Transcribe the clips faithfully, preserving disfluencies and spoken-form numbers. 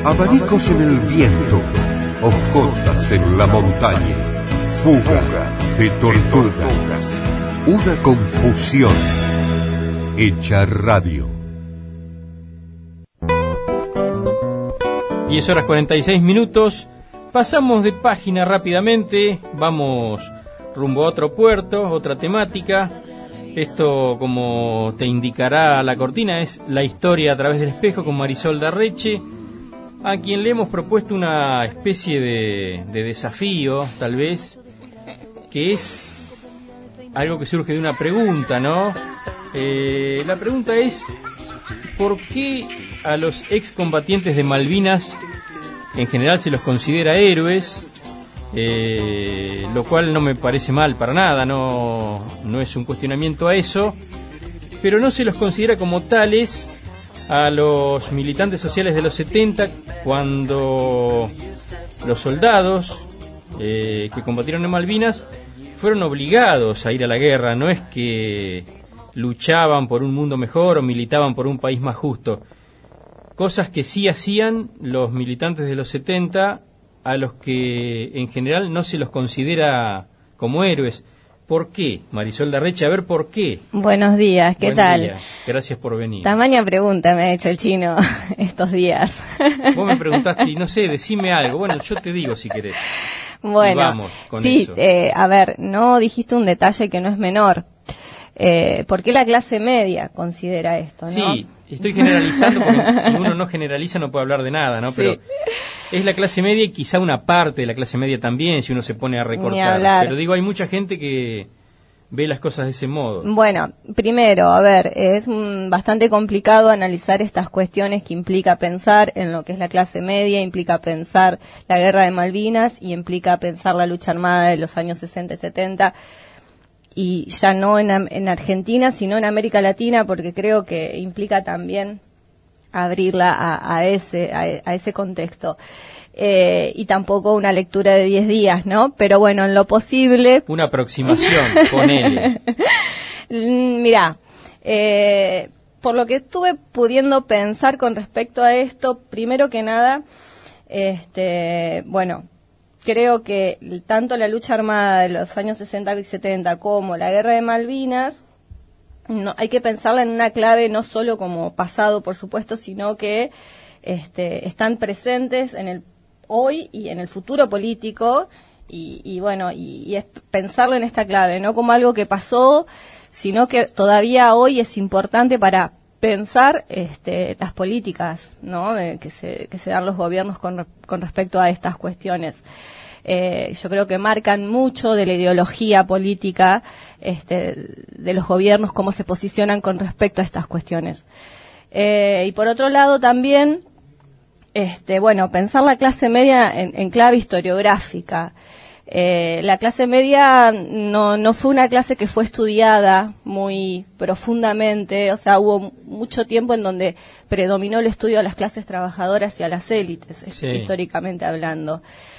abanicos en el viento, hojotas en la montaña, fuga de tortugas, una confusión hecha radio. diez horas cuarenta y seis minutos, pasamos de página rápidamente, vamos rumbo a otro puerto, otra temática. Esto, como te indicará la cortina, es la historia a través del espejo con Marisol Darreche, a quien le hemos propuesto una especie de, de desafío, tal vez, que es algo que surge de una pregunta, ¿no? Eh, la pregunta es, ¿por qué a los excombatientes de Malvinas en general se los considera héroes? Eh, lo cual no me parece mal para nada, no, no es un cuestionamiento a eso, pero no se los considera como tales a los militantes sociales de los setenta, cuando los soldados eh, que combatieron en Malvinas fueron obligados a ir a la guerra. No es que luchaban por un mundo mejor o militaban por un país más justo, cosas que sí hacían los militantes de los setenta, a los que en general no se los considera como héroes. ¿Por qué, Marisol Darreche? A ver, ¿por qué? Buenos días, ¿qué Buen tal? día. Gracias por venir. Tamaña pregunta me ha hecho el chino estos días. Vos me preguntaste, y no sé, decime algo. Bueno, yo te digo si querés. Bueno, y vamos con sí, eso. Eh, a ver, no dijiste un detalle que no es menor. Eh, ¿Por qué la clase media considera esto, no? Sí, estoy generalizando, porque si uno no generaliza no puede hablar de nada, ¿no? Pero sí, es la clase media y quizá una parte de la clase media también, si uno se pone a recortar. Pero digo, hay mucha gente que ve las cosas de ese modo. Bueno, primero, a ver, es mm, bastante complicado analizar estas cuestiones que implica pensar en lo que es la clase media, implica pensar la guerra de Malvinas y implica pensar la lucha armada de los años sesenta y setenta. Y ya no en, en Argentina, sino en América Latina, porque creo que implica también abrirla a, a ese a, a ese contexto. Eh, y tampoco una lectura de diez días, ¿no? Pero bueno, en lo posible... Una aproximación, ponele. Mirá, eh, por lo que estuve pudiendo pensar con respecto a esto, primero que nada, este, bueno... Creo que tanto la lucha armada de los años sesenta y setenta como la guerra de Malvinas, no, hay que pensarla en una clave no solo como pasado, por supuesto, sino que este, están presentes en el hoy y en el futuro político, y, y bueno, y, y es pensarlo en esta clave, no como algo que pasó, sino que todavía hoy es importante para pensar este, las políticas, ¿no? De, que se que se dan los gobiernos con, con respecto a estas cuestiones. Eh, yo creo que marcan mucho de la ideología política este, de los gobiernos, cómo se posicionan con respecto a estas cuestiones. Eh, y por otro lado también, este, bueno, pensar la clase media en, en clave historiográfica. Eh, la clase media no, no fue una clase que fue estudiada muy profundamente, o sea, hubo mucho tiempo en donde predominó el estudio a las clases trabajadoras y a las élites, sí, históricamente hablando.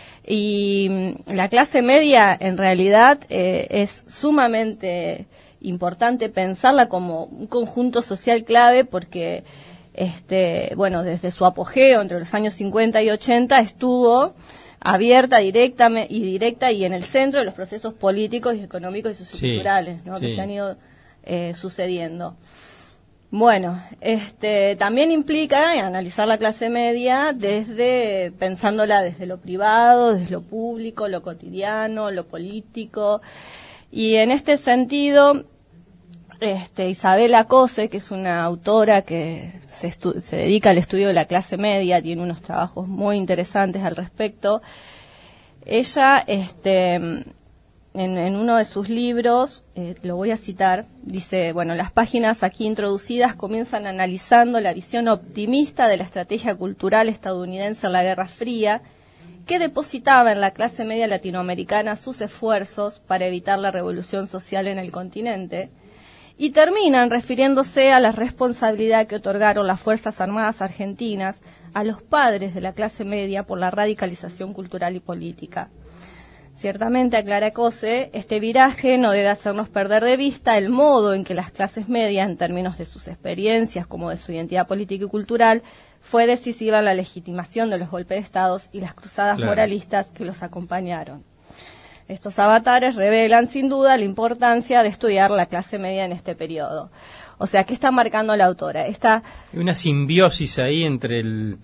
Y la clase media, en realidad, eh, es sumamente importante pensarla como un conjunto social clave porque, este, bueno, desde su apogeo entre los años cincuenta y ochenta estuvo abierta, directa y directa y en el centro de los procesos políticos y económicos y socioculturales, sí, ¿no? Sí. Que se han ido eh, sucediendo. Bueno, este también implica analizar la clase media desde pensándola desde lo privado, desde lo público, lo cotidiano, lo político, y en este sentido este Isabel Cose, que es una autora que se, estu- se dedica al estudio de la clase media, tiene unos trabajos muy interesantes al respecto. Ella, este, en, en uno de sus libros, eh, lo voy a citar, dice, bueno, las páginas aquí introducidas comienzan analizando la visión optimista de la estrategia cultural estadounidense en la Guerra Fría, que depositaba en la clase media latinoamericana sus esfuerzos para evitar la revolución social en el continente, y terminan refiriéndose a la responsabilidad que otorgaron las Fuerzas Armadas argentinas a los padres de la clase media por la radicalización cultural y política. Ciertamente, aclara Cose, este viraje no debe hacernos perder de vista el modo en que las clases medias, en términos de sus experiencias como de su identidad política y cultural, fue decisiva en la legitimación de los golpes de Estado y las cruzadas Claro. moralistas que los acompañaron. Estos avatares revelan sin duda la importancia de estudiar la clase media en este periodo. O sea, ¿qué está marcando la autora? Esta Hay una simbiosis ahí entre el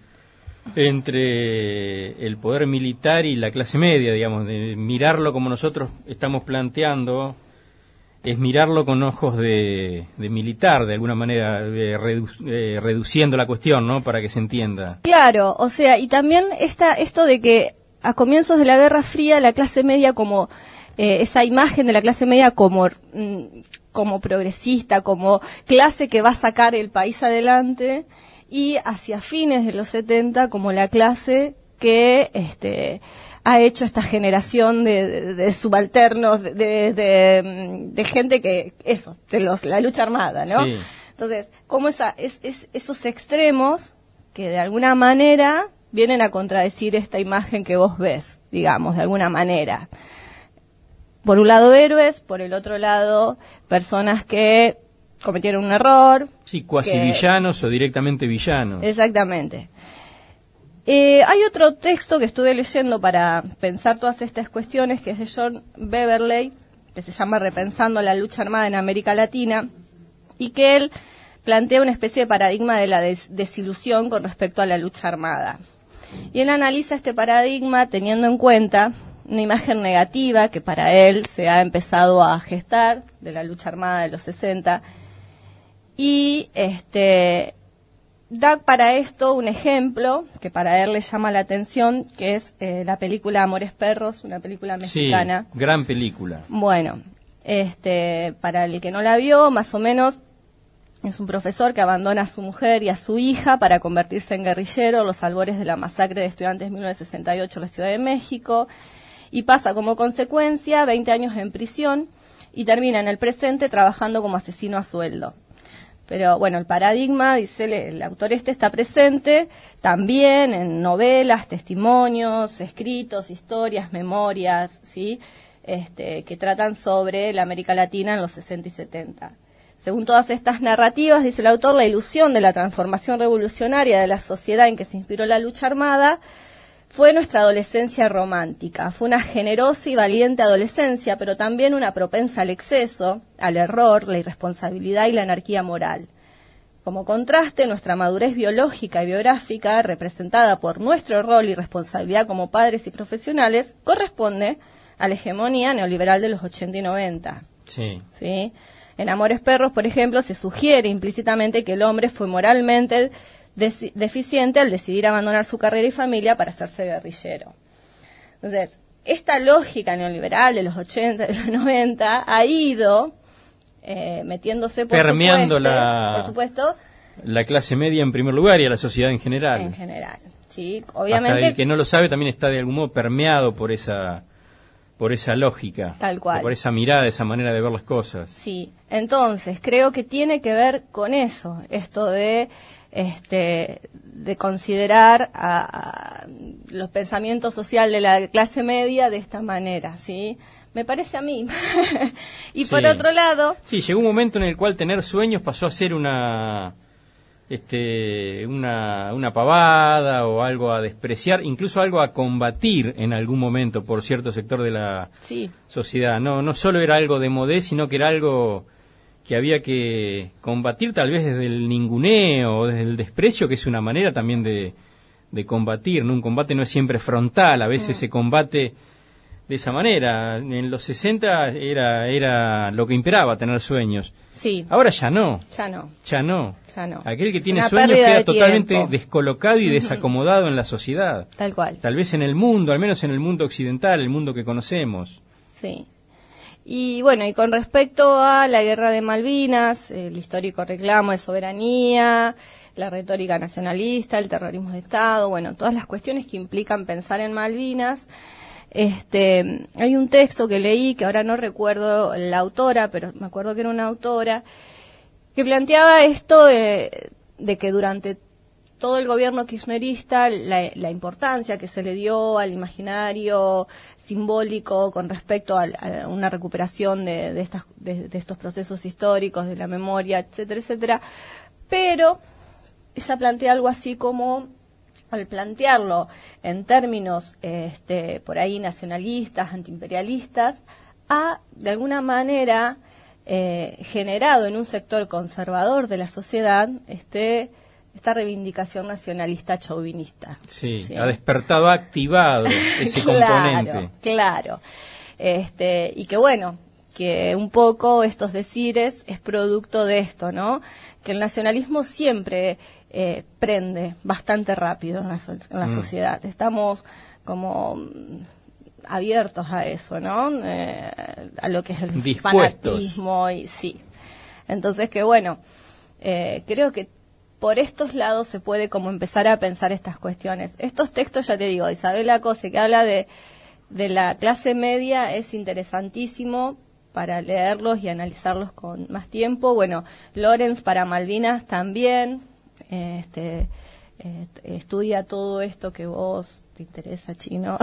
entre el poder militar y la clase media, digamos, de mirarlo como nosotros estamos planteando, es mirarlo con ojos de, de militar, de alguna manera, de redu eh, reduciendo la cuestión, ¿no?, para que se entienda. Claro, o sea, y también esta, esto de que a comienzos de la Guerra Fría la clase media como, eh, esa imagen de la clase media como, mm, como progresista, como clase que va a sacar el país adelante, y hacia fines de los setenta como la clase que este ha hecho esta generación de, de, de subalternos, de, de, de, de gente que, eso, de los la lucha armada, ¿no? Sí. Entonces, como esa, es, es, esos extremos que de alguna manera vienen a contradecir esta imagen que vos ves, digamos, de alguna manera. Por un lado héroes, por el otro lado personas que cometieron un error. Sí, cuasi que- villanos o directamente villanos. Exactamente. Eh, hay otro texto que estuve leyendo para pensar todas estas cuestiones, que es de John Beverley, que se llama Repensando la lucha armada en América Latina, y que él plantea una especie de paradigma de la des- desilusión con respecto a la lucha armada. Y él analiza este paradigma teniendo en cuenta una imagen negativa que para él se ha empezado a gestar de la lucha armada de los sesenta, y este da para esto un ejemplo que para él le llama la atención, que es eh, la película Amores Perros, una película mexicana. Sí, gran película. Bueno, este, para el que no la vio, más o menos, es un profesor que abandona a su mujer y a su hija para convertirse en guerrillero a los albores de la masacre de estudiantes de mil novecientos sesenta y ocho en la Ciudad de México, y pasa como consecuencia veinte años en prisión y termina en el presente trabajando como asesino a sueldo. Pero bueno, el paradigma, dice el, el autor este, está presente también en novelas, testimonios, escritos, historias, memorias, ¿sí? Este, que tratan sobre la América Latina en los sesenta y setenta. Según todas estas narrativas, dice el autor, la ilusión de la transformación revolucionaria de la sociedad en que se inspiró la lucha armada fue nuestra adolescencia romántica. Fue una generosa y valiente adolescencia, pero también una propensa al exceso, al error, la irresponsabilidad y la anarquía moral. Como contraste, nuestra madurez biológica y biográfica, representada por nuestro rol y responsabilidad como padres y profesionales, corresponde a la hegemonía neoliberal de los ochenta y noventa. Sí. ¿Sí? En Amores Perros, por ejemplo, se sugiere implícitamente que el hombre fue moralmente Deci- deficiente al decidir abandonar su carrera y familia para hacerse guerrillero. Entonces, esta lógica neoliberal de los ochenta, de los noventa, ha ido eh, metiéndose por Permeando supuesto, la- por supuesto, La clase media en primer lugar y a la sociedad en general. en general. ¿Sí? Hasta Obviamente, el que no lo sabe también está de algún modo permeado por esa por esa lógica. Tal cual. o por esa mirada, esa manera de ver las cosas. sí. Entonces, creo que tiene que ver con eso, esto de este de considerar a, a los pensamientos sociales de la clase media de esta manera, ¿sí? Me parece a mí. Y Sí. por otro lado, Sí, llegó un momento en el cual tener sueños pasó a ser una este una una pavada o algo a despreciar, incluso algo a combatir en algún momento por cierto sector de la sí, sociedad. No no solo era algo de modé, sino que era algo que había que combatir tal vez desde el ninguneo o desde el desprecio, que es una manera también de, de combatir, ¿no? Un combate no es siempre frontal, a veces Mm. se combate de esa manera. En los sesenta era, era lo que imperaba, tener sueños. sí, Ahora ya no, ya no, ya no. ya no. Aquel que Es tiene una sueños pérdida queda de totalmente tiempo. descolocado y desacomodado en la sociedad. Tal cual, Tal vez en el mundo, al menos en el mundo occidental, el mundo que conocemos. sí. Y bueno, y con respecto a la guerra de Malvinas, el histórico reclamo de soberanía, la retórica nacionalista, el terrorismo de Estado, bueno, todas las cuestiones que implican pensar en Malvinas, este, hay un texto que leí, que ahora no recuerdo la autora, pero me acuerdo que era una autora, que planteaba esto de, de que durante todo el gobierno kirchnerista, la, la importancia que se le dio al imaginario simbólico con respecto a, a una recuperación de, de, estas, de, de estos procesos históricos, de la memoria, etcétera, etcétera, pero ella plantea algo así como, al plantearlo en términos este, por ahí nacionalistas, antiimperialistas, ha de alguna manera eh, generado en un sector conservador de la sociedad este esta reivindicación nacionalista chauvinista. Sí, ¿sí? Ha despertado, ha activado ese claro, componente. Claro, este, y que bueno, que un poco estos decires es producto de esto, ¿no? Que el nacionalismo siempre eh, prende bastante rápido en la, so- en la mm. sociedad. Estamos como abiertos a eso, ¿no? Eh, a lo que es el dispuestos. Fanatismo y sí. Entonces que bueno, eh, creo que por estos lados se puede como empezar a pensar estas cuestiones. Estos textos, ya te digo, Isabel Acose, que habla de, de la clase media, es interesantísimo para leerlos y analizarlos con más tiempo. Bueno, Lorenz para Malvinas también, este, eh, estudia todo esto que vos te interesa, Chino.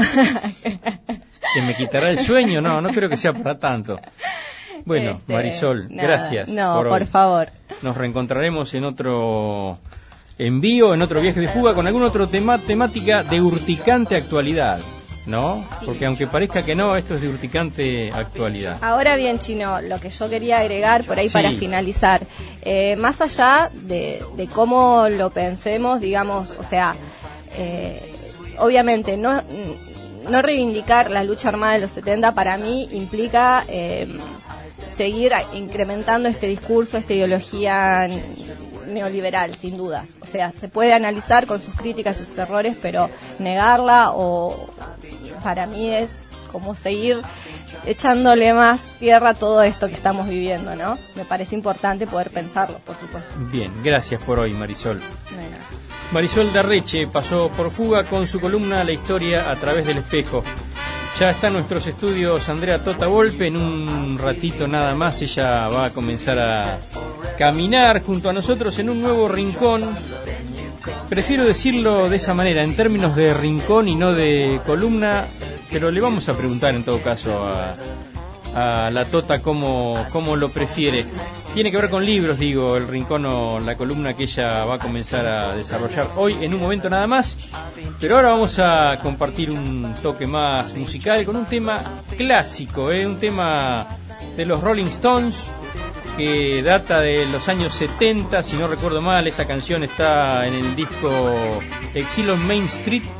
¿Que me quitará el sueño? No, no creo que sea para tanto. Bueno, este, Marisol, nada, gracias. No, por, por favor. Nos reencontraremos en otro envío, en otro viaje de fuga, con algún otro tema, temática de urticante actualidad, ¿no? Sí. Porque aunque parezca que no, esto es de urticante actualidad. Ahora bien, Chino, lo que yo quería agregar por ahí sí. para finalizar, eh, más allá de, de cómo lo pensemos, digamos, o sea, eh, obviamente no, no reivindicar la lucha armada de los setenta para mí implica eh, seguir incrementando este discurso, esta ideología neoliberal, sin duda. O sea, se puede analizar con sus críticas y sus errores, pero negarla o para mí es como seguir echándole más tierra a todo esto que estamos viviendo, ¿no? Me parece importante poder pensarlo, por supuesto. Bien, gracias por hoy, Marisol. Bueno. Marisol Darreche pasó por Fuga con su columna La historia a través del espejo. Ya está en nuestros estudios Andrea Tota Volpe. En un ratito nada más ella va a comenzar a caminar junto a nosotros en un nuevo rincón. Prefiero decirlo de esa manera, en términos de rincón y no de columna, pero le vamos a preguntar en todo caso a, a la Tota cómo, cómo lo prefiere. Tiene que ver con libros, digo, el rincón o la columna que ella va a comenzar a desarrollar hoy en un momento nada más. Pero ahora vamos a compartir un toque más musical con un tema clásico, ¿eh? Un tema de los Rolling Stones que data de los años setenta, si no recuerdo mal. Esta canción está en el disco Exile on Main Street